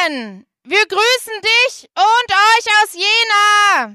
Moin! Wir grüßen dich und euch aus Jena!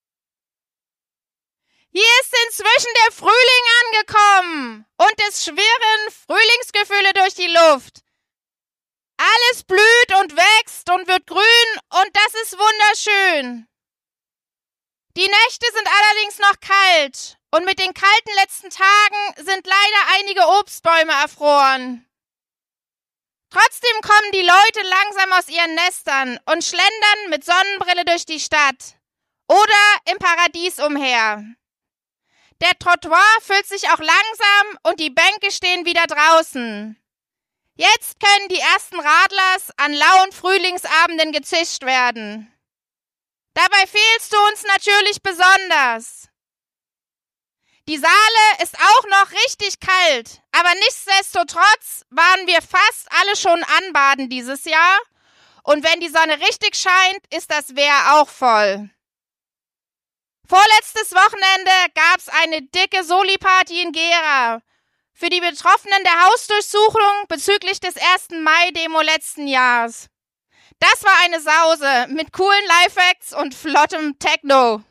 Hier ist inzwischen der Frühling angekommen und es schwirren Frühlingsgefühle durch die Luft. Alles blüht und wächst und wird grün und das ist wunderschön. Die Nächte sind allerdings noch kalt und mit den kalten letzten Tagen sind leider einige Obstbäume erfroren. Trotzdem kommen die Leute langsam aus ihren Nestern und schlendern mit Sonnenbrille durch die Stadt oder im Paradies umher. Der Trottoir füllt sich auch langsam und die Bänke stehen wieder draußen. Jetzt können die ersten Radlers an lauen Frühlingsabenden gezischt werden. Dabei fehlst du uns natürlich besonders. Die Saale ist auch noch richtig kalt, aber nichtsdestotrotz waren wir fast alle schon anbaden dieses Jahr. Und wenn die Sonne richtig scheint, ist das Wehr auch voll. Vorletztes Wochenende gab's eine dicke Soli-Party in Gera für die Betroffenen der Hausdurchsuchung bezüglich des 1. Mai-Demo letzten Jahres. Das war eine Sause mit coolen Lifehacks und flottem Techno.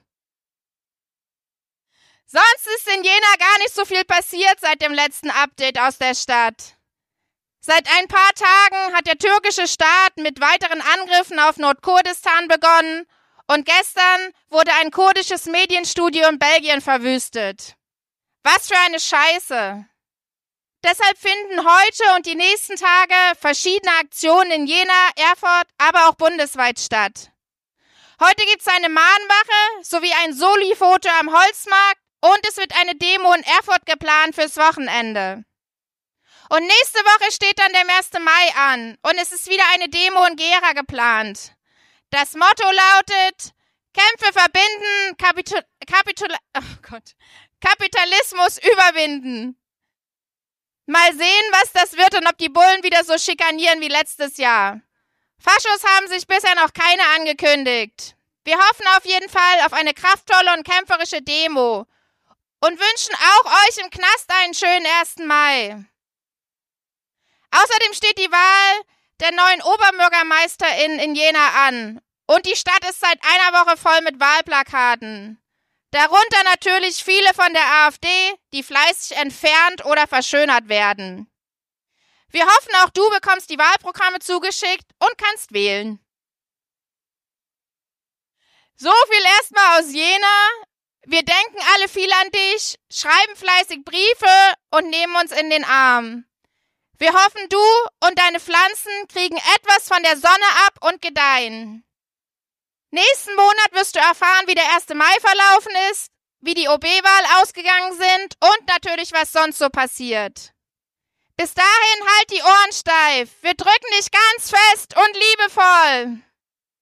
Sonst ist in Jena gar nicht so viel passiert seit dem letzten Update aus der Stadt. Seit ein paar Tagen hat der türkische Staat mit weiteren Angriffen auf Nordkurdistan begonnen und gestern wurde ein kurdisches Medienstudio in Belgien verwüstet. Was für eine Scheiße. Deshalb finden heute und die nächsten Tage verschiedene Aktionen in Jena, Erfurt, aber auch bundesweit statt. Heute gibt's eine Mahnwache sowie ein Soli-Foto am Holzmarkt und es wird eine Demo in Erfurt geplant fürs Wochenende. Und nächste Woche steht dann der 1. Mai an und es ist wieder eine Demo in Gera geplant. Das Motto lautet: Kämpfe verbinden, Kapitalismus überwinden. Mal sehen, was das wird und ob die Bullen wieder so schikanieren wie letztes Jahr. Faschos haben sich bisher noch keine angekündigt. Wir hoffen auf jeden Fall auf eine kraftvolle und kämpferische Demo und wünschen auch euch im Knast einen schönen 1. Mai. Außerdem steht die Wahl der neuen Oberbürgermeisterin in Jena an und die Stadt ist seit einer Woche voll mit Wahlplakaten. Darunter natürlich viele von der AfD, die fleißig entfernt oder verschönert werden. Wir hoffen, auch du bekommst die Wahlprogramme zugeschickt und kannst wählen. So viel erstmal aus Jena. Wir denken alle viel an dich, schreiben fleißig Briefe und nehmen uns in den Arm. Wir hoffen, du und deine Pflanzen kriegen etwas von der Sonne ab und gedeihen. Nächsten Monat wirst du erfahren, wie der 1. Mai verlaufen ist, wie die OB-Wahl ausgegangen sind und natürlich, was sonst so passiert. Bis dahin halt die Ohren steif. Wir drücken dich ganz fest und liebevoll.